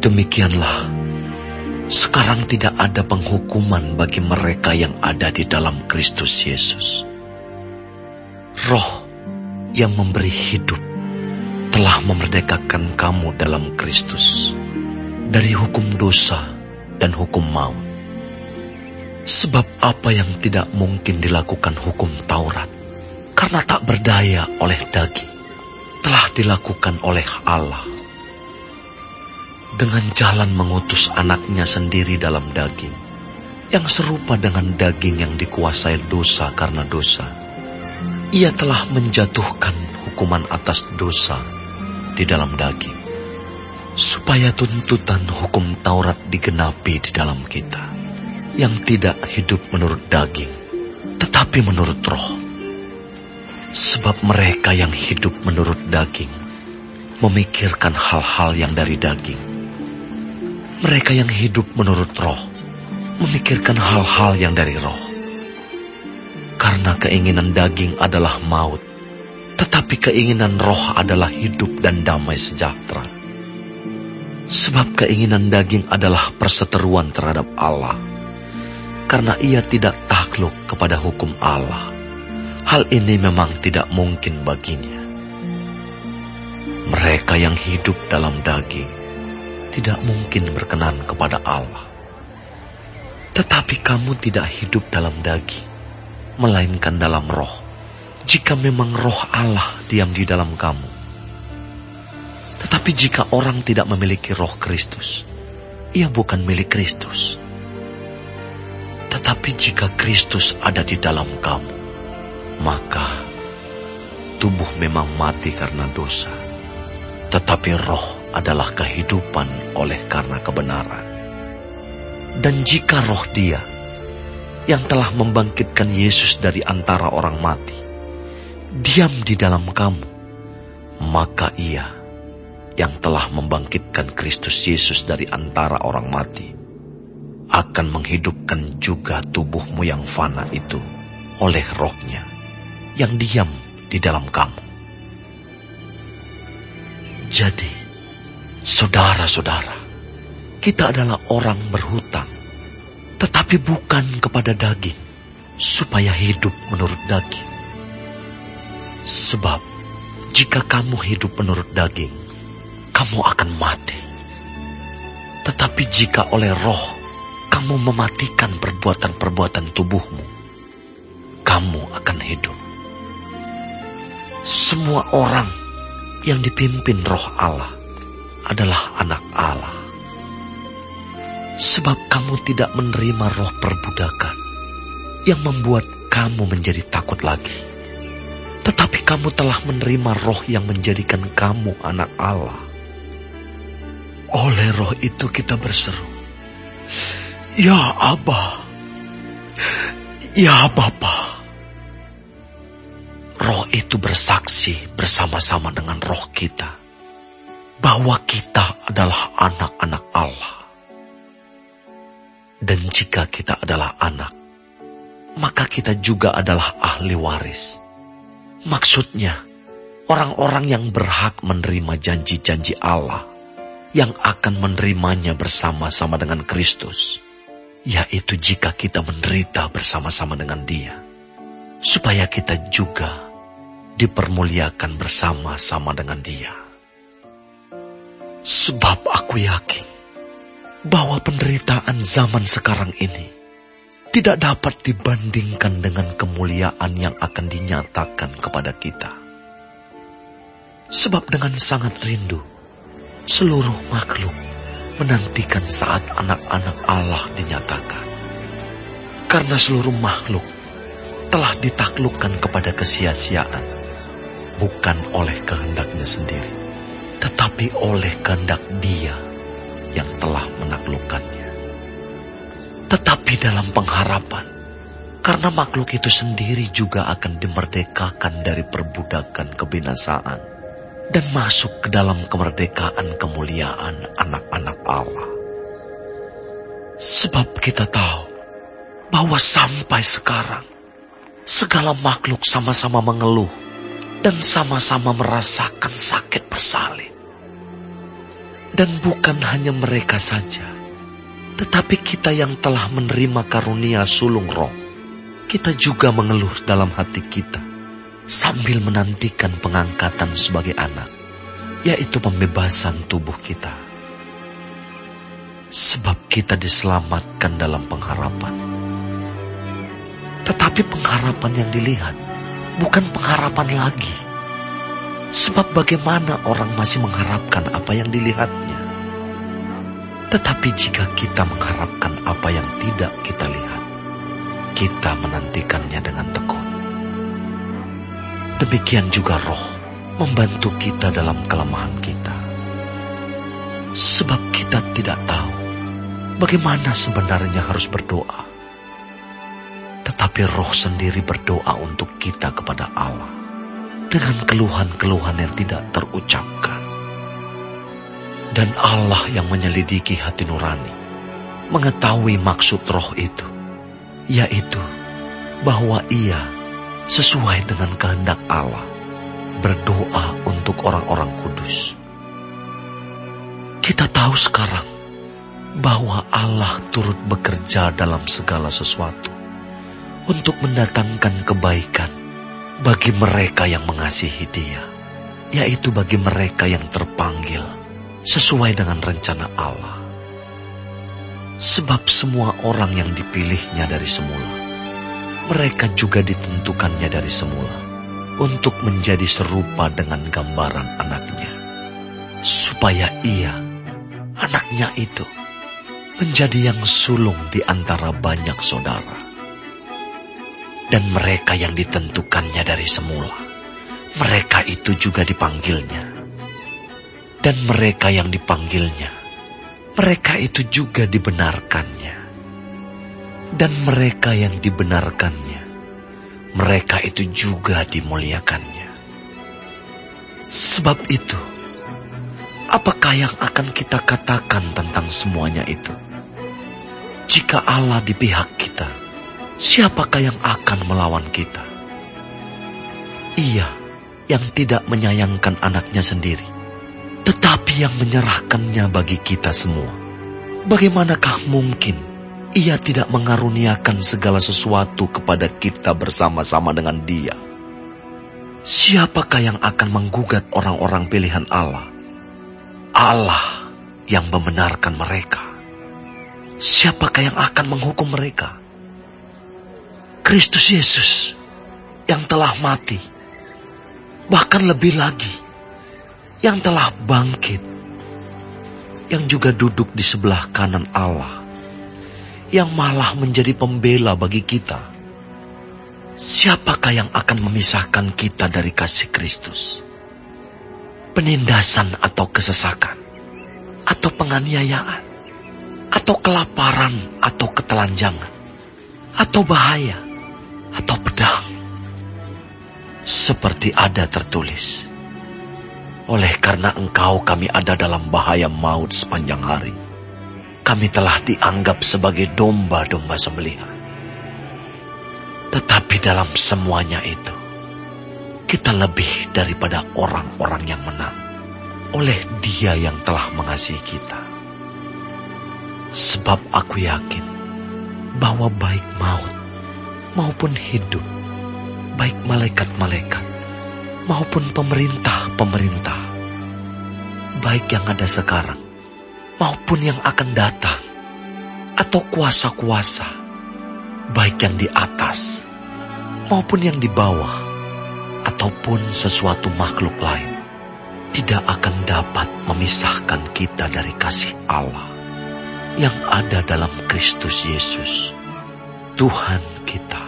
Demikianlah, sekarang tidak ada penghukuman bagi mereka yang ada di dalam Kristus Yesus. Roh yang memberi hidup telah memerdekakan kamu dalam Kristus dari hukum dosa dan hukum maut. Sebab apa yang tidak mungkin dilakukan hukum Taurat, karena tak berdaya oleh daging, telah dilakukan oleh Allah. Dengan jalan mengutus anaknya sendiri dalam daging, yang serupa dengan daging yang dikuasai dosa karena dosa. Ia telah menjatuhkan hukuman atas dosa di dalam daging, supaya tuntutan hukum Taurat digenapi di dalam kita, yang tidak hidup menurut daging, tetapi menurut roh. Sebab mereka yang hidup menurut daging memikirkan hal-hal yang dari daging. Mereka yang hidup menurut roh memikirkan hal-hal yang dari roh. Karena keinginan daging adalah maut, tetapi keinginan roh adalah hidup dan damai sejahtera. Sebab keinginan daging adalah perseteruan terhadap Allah, karena ia tidak takluk kepada hukum Allah. Hal ini memang tidak mungkin baginya. Mereka yang hidup dalam daging tidak mungkin berkenan kepada Allah. Tetapi kamu tidak hidup dalam daging, melainkan dalam roh, jika memang roh Allah diam di dalam kamu. Tetapi jika orang tidak memiliki roh Kristus, ia bukan milik Kristus. Tetapi jika Kristus ada di dalam kamu, maka tubuh memang mati karena dosa, tetapi roh adalah kehidupan oleh karena kebenaran. Dan jika roh Dia yang telah membangkitkan Yesus dari antara orang mati diam di dalam kamu, maka Ia yang telah membangkitkan Kristus Yesus dari antara orang mati akan menghidupkan juga tubuhmu yang fana itu oleh roh-Nya yang diam di dalam kamu. Jadi, saudara-saudara, kita adalah orang berhutang, tetapi bukan kepada daging, supaya hidup menurut daging. Sebab, jika kamu hidup menurut daging, kamu akan mati. Tetapi jika oleh roh, kamu mematikan perbuatan-perbuatan tubuhmu, kamu akan hidup. Semua orang yang dipimpin roh Allah adalah anak Allah. Sebab kamu tidak menerima roh perbudakan yang membuat kamu menjadi takut lagi. Tetapi kamu telah menerima roh yang menjadikan kamu anak Allah. Oleh roh itu kita berseru, "Ya Abba, ya Bapa." Roh itu bersaksi bersama-sama dengan roh kita bahwa kita adalah anak-anak Allah. Dan jika kita adalah anak, maka kita juga adalah ahli waris. Maksudnya, orang-orang yang berhak menerima janji-janji Allah, yang akan menerimanya bersama-sama dengan Kristus, yaitu jika kita menderita bersama-sama dengan Dia, supaya kita juga dipermuliakan bersama-sama dengan Dia. Sebab aku yakin bahwa penderitaan zaman sekarang ini tidak dapat dibandingkan dengan kemuliaan yang akan dinyatakan kepada kita. Sebab dengan sangat rindu, seluruh makhluk menantikan saat anak-anak Allah dinyatakan. Karena seluruh makhluk telah ditaklukkan kepada kesia-siaan, bukan oleh kehendaknya sendiri, tetapi oleh kehendak Dia yang telah menaklukkannya. Tetapi dalam pengharapan, karena makhluk itu sendiri juga akan dimerdekakan dari perbudakan kebinasaan dan masuk ke dalam kemerdekaan kemuliaan anak-anak Allah. Sebab kita tahu bahwa sampai sekarang segala makhluk sama-sama mengeluh dan sama-sama merasakan sakit bersalin. Dan bukan hanya mereka saja, tetapi kita yang telah menerima karunia sulung roh, kita juga mengeluh dalam hati kita sambil menantikan pengangkatan sebagai anak, yaitu pembebasan tubuh kita. Sebab kita diselamatkan dalam pengharapan. Tetapi pengharapan yang dilihat bukan pengharapan lagi. Sebab bagaimana orang masih mengharapkan apa yang dilihatnya? Tetapi jika kita mengharapkan apa yang tidak kita lihat, kita menantikannya dengan tekun. Demikian juga roh membantu kita dalam kelemahan kita. Sebab kita tidak tahu bagaimana sebenarnya harus berdoa. Tetapi roh sendiri berdoa untuk kita kepada Allah dengan keluhan-keluhan yang tidak terucapkan. Dan Allah yang menyelidiki hati nurani mengetahui maksud roh itu, yaitu bahwa ia sesuai dengan kehendak Allah berdoa untuk orang-orang kudus. Kita tahu sekarang bahwa Allah turut bekerja dalam segala sesuatu untuk mendatangkan kebaikan bagi mereka yang mengasihi Dia, yaitu bagi mereka yang terpanggil sesuai dengan rencana Allah. Sebab semua orang yang dipilihnya dari semula, mereka juga ditentukannya dari semula untuk menjadi serupa dengan gambaran anaknya, supaya ia, anaknya itu, menjadi yang sulung di antara banyak saudara. Dan mereka yang ditentukannya dari semula, mereka itu juga dipanggilnya. Dan mereka yang dipanggilnya, mereka itu juga dibenarkannya. Dan mereka yang dibenarkannya, mereka itu juga dimuliakannya. Sebab itu, apakah yang akan kita katakan tentang semuanya itu? Jika Allah di pihak kita, siapakah yang akan melawan kita? Ia yang tidak menyayangkan anaknya sendiri, tetapi yang menyerahkannya bagi kita semua. Bagaimanakah mungkin ia tidak mengaruniakan segala sesuatu kepada kita bersama-sama dengan Dia? Siapakah yang akan menggugat orang-orang pilihan Allah? Allah yang membenarkan mereka. Siapakah yang akan menghukum mereka? Kristus Yesus yang telah mati, bahkan lebih lagi, yang telah bangkit, yang juga duduk di sebelah kanan Allah, yang malah menjadi pembela bagi kita. Siapakah yang akan memisahkan kita dari kasih Kristus? Penindasan atau kesesakan, atau penganiayaan, atau kelaparan, atau ketelanjangan, atau bahaya, atau pedang. Seperti ada tertulis, oleh karena engkau kami ada dalam bahaya maut sepanjang hari. Kami telah dianggap sebagai domba-domba sembelihan. Tetapi dalam semuanya itu, kita lebih daripada orang-orang yang menang oleh Dia yang telah mengasihi kita. Sebab aku yakin bahwa baik maut maupun hidup, baik malaikat-malaikat maupun pemerintah-pemerintah, baik yang ada sekarang maupun yang akan datang, atau kuasa-kuasa, baik yang di atas maupun yang di bawah, ataupun sesuatu makhluk lain, tidak akan dapat memisahkan kita dari kasih Allah yang ada dalam Kristus Yesus, Tuhan kita.